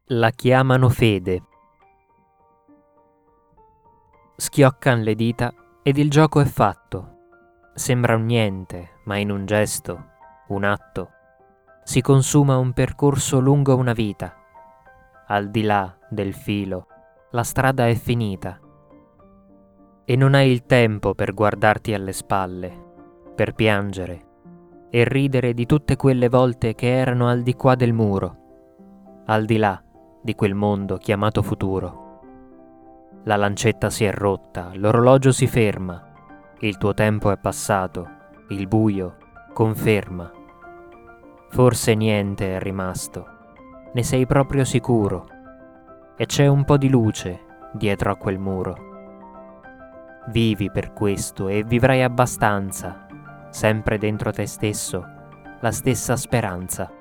La chiamano fede. Schioccan le dita ed il gioco è fatto. Sembra un niente, ma in un gesto, un atto, si consuma un percorso lungo una vita. Al di là del filo, la strada è finita. E non hai il tempo per guardarti alle spalle, per piangere e ridere di tutte quelle volte che erano al di qua del muro, al di là di quel mondo chiamato futuro. La lancetta si è rotta, l'orologio si ferma, il tuo tempo è passato, il buio conferma. Forse niente è rimasto, ne sei proprio sicuro, e c'è un po' di luce dietro a quel muro. Vivi per questo e vivrai abbastanza, sempre dentro te stesso, la stessa speranza.